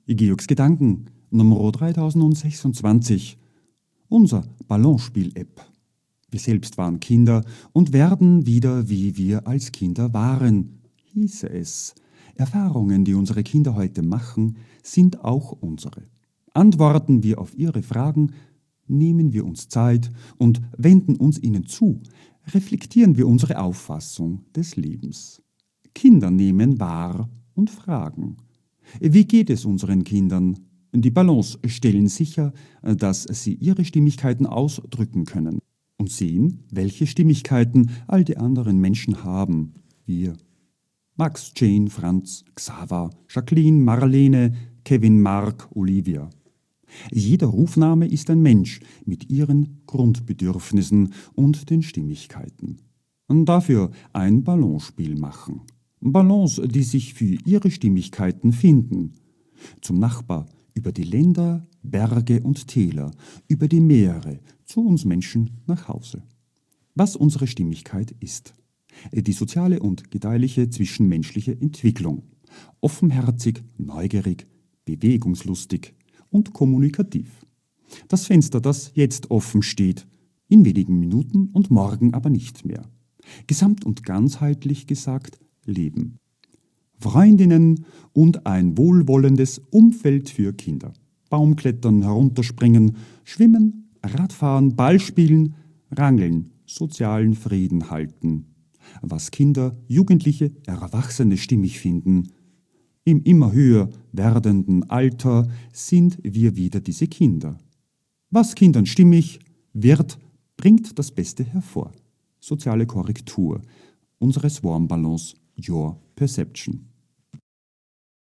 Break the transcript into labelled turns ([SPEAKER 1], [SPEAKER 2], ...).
[SPEAKER 1] Georgs Gedanken Nummer 3026. Unser Ballonspiel-App. Wir selbst waren Kinder und werden wieder, wie wir als Kinder waren, hieße es. Erfahrungen, die unsere Kinder heute machen, sind auch unsere. Antworten wir auf ihre Fragen, nehmen wir uns Zeit und wenden uns ihnen zu, reflektieren wir unsere Auffassung des Lebens. Kinder nehmen wahr und fragen. Wie geht es unseren Kindern? Die Ballons stellen sicher, dass sie ihre Stimmigkeiten ausdrücken können und sehen, welche Stimmigkeiten all die anderen Menschen haben. Wir. Max, Jane, Franz, Xaver, Jacqueline, Marlene, Kevin, Mark, Olivia. Jeder Rufname ist ein Mensch mit ihren Grundbedürfnissen und den Stimmigkeiten. Und dafür ein Ballonspiel machen. Ballons, die sich für ihre Stimmigkeiten finden. Zum Nachbar, über die Länder, Berge und Täler, über die Meere, zu uns Menschen nach Hause. Was unsere Stimmigkeit ist. Die soziale und gedeihliche zwischenmenschliche Entwicklung. Offenherzig, neugierig, bewegungslustig und kommunikativ. Das Fenster, das jetzt offen steht, in wenigen Minuten und morgen aber nicht mehr. Gesamt und ganzheitlich gesagt, Leben. Freundinnen und ein wohlwollendes Umfeld für Kinder. Baumklettern, herunterspringen, schwimmen, Radfahren, Ballspielen, rangeln, sozialen Frieden halten. Was Kinder, Jugendliche, Erwachsene stimmig finden. Im immer höher werdenden Alter sind wir wieder diese Kinder. Was Kindern stimmig wird, bringt das Beste hervor. Soziale Korrektur unseres Warmballons Your Perception.